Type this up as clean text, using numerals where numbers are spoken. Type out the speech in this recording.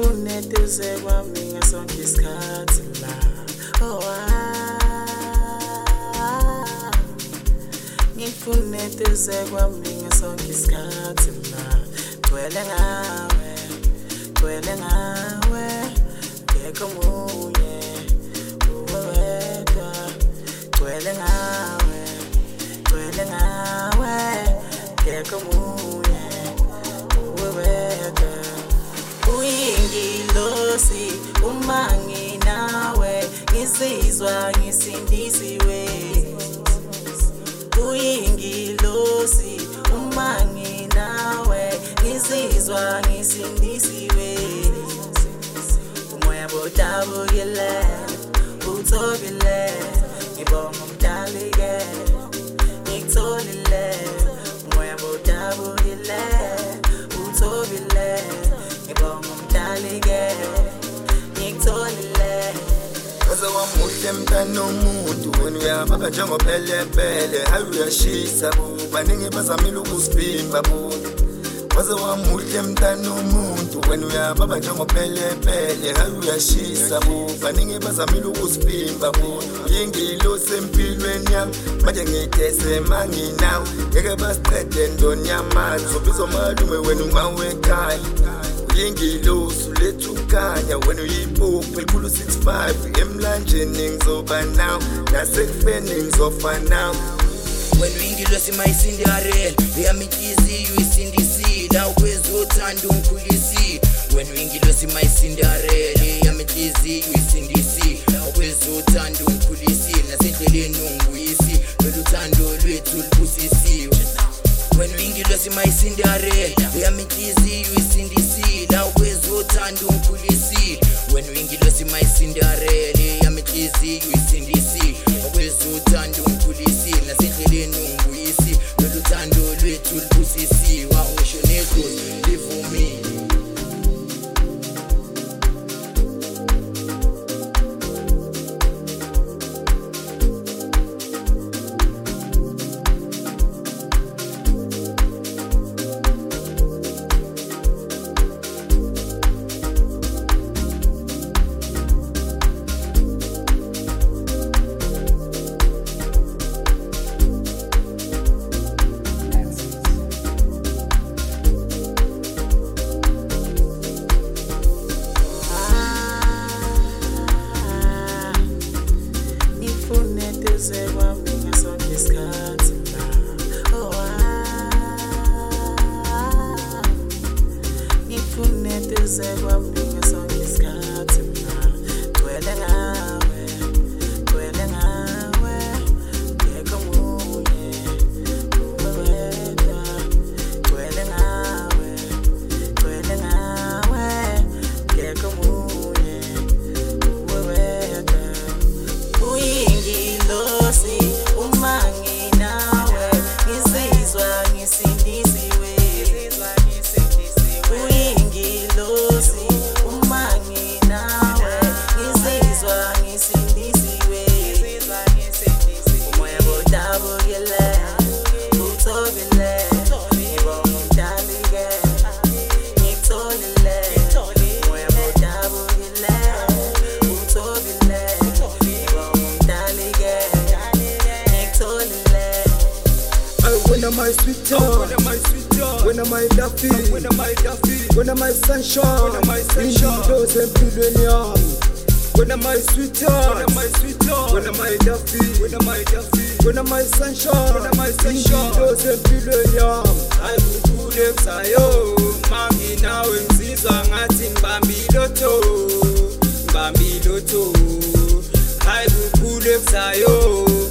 ngifune eduze kwami ngasonke isikhathi la. Ngifune eduze kwami ngasonke isikhathi la. Twele ngawe, ngekho munye uwedwa. Twele ngawe, ngekho munye uwedwa. Uyingilosi uma nginawe, ngizizwa ngisindisiwe. Uyingilosi uma nginawe, ngizizwa ngisindisiwe. Umoya bodabukile, uthobile, ngibonga umdali-ke ngikutholile. Umoya bodabukile, uthobile, ngibonga umdali-ke ngikutholile. Waze wamuhle mntana womuntu, wena uyababa njengophelepele. Hayi uyashisa bo, baningi bazamile ukusivimba bo. Waze wamuhle mntana womuntu, wena uyababa njengophelepele. Hayi uyashisa bo, baningi bazamile ukusivimba bo. Uyingilosi empilweni yami, manje ngitese manginawe. Ngeke basiqede ndonyamazi, zobizwa malume wena ungawekhaya. Uyingilosi uletha ukanya, wena uyimpuphu elikhulu 65. Emlanjeni ngizoba nawe, nasekufeni ngizofa nawe. Wena uyingilosi mayisindarela, uyami inhliziyo isindisile. Awukwezothanda ungikhulisile. Wena uyingilosi mayisindarela, uyami inhliziyo isindisile. Awukwezothanda ungikhulisile, nasendleleni ungibuyisile. Lolu thando lwethu lubusisiwe. Wena uyingilosi mayisindarela, uyami inhliziyo isindisile. Awukwezothanda ungikhulisile. Wena uyingilosi mayisindarela, uyami inhliziyo isindisile. Awukwezothanda ungikhulisile, nasendleleni ungibuyisile. Lolu thando lwethu lubusisiwe. Ngisho nedlozi livumile. Ngifune eduze kwami ngasonke isikhathi la. Ngifune eduze kwami ngasonke isikhathi la. Twele ngawe, ngekho munye uwedwa. Twele ngawe, ngekho munye uwedwa. Uyingilosi uma nginawe, ngizizwa ngisindisiwe. Uyingilosi uma nginawe, ngizizwa ngisindisiwe. Umoya bodabukile, uthobile, ngibonga umdali-ke ngikutholile. Umoya bodabukile, uthobile, ngibonga umdali-ke ngikutholile. When am I sweet talk? When am I Duffy? When am I sunshine? Ingilose empilweni yami. When am I sweet talk? When am I Duffy? When am I sunshine? Ingilose empilweni yami. Hayi kukhule kusayo, manginawe ngizizwa ngathi ngibamba iloto. Hayi kukhule kusayo.